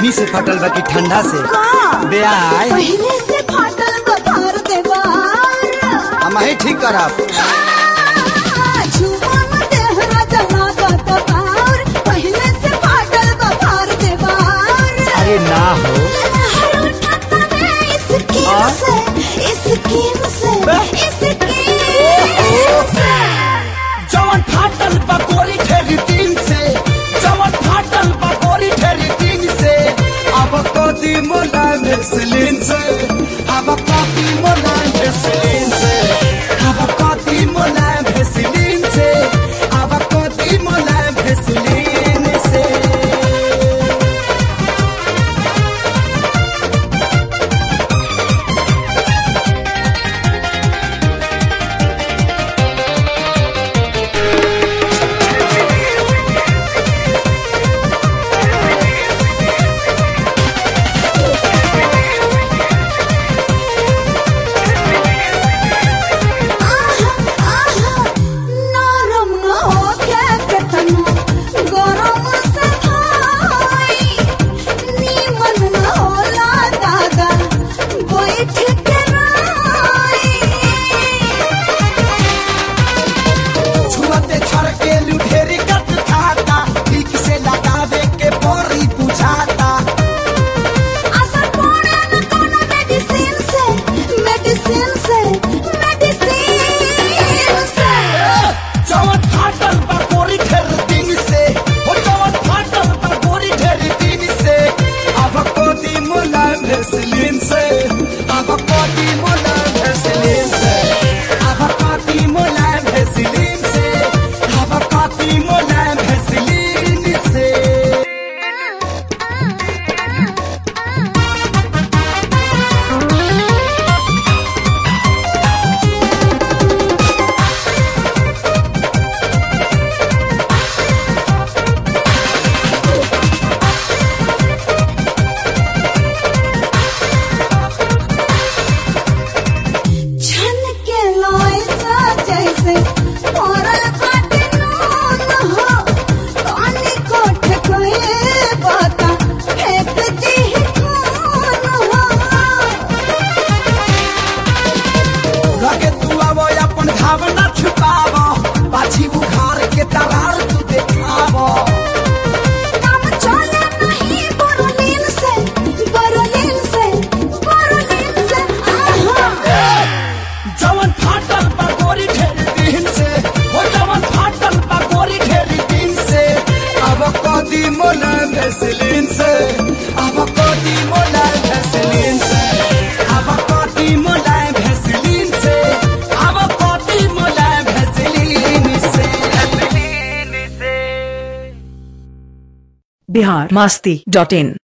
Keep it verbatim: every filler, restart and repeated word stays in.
गर्मी से फटल बा कि ठंडा से बेआई पहले से फाटल बा फार देवार हम ही ठीक करब जुबान देहरा जला गत बार पहले से फाटल बा फार देवार अरे ना हो स्किन से स्किन से जवन फाटल बा गोरी ठेरी तीन से जवन फाटल बा गोरी ठेरी तीन से अब कदी मोला भेसलिन से अब कदी मोला भेसलिन से अब कदी मोला भेसलिन से अब कदी मोला भेसलिन से बिहार मस्ती डॉट इन।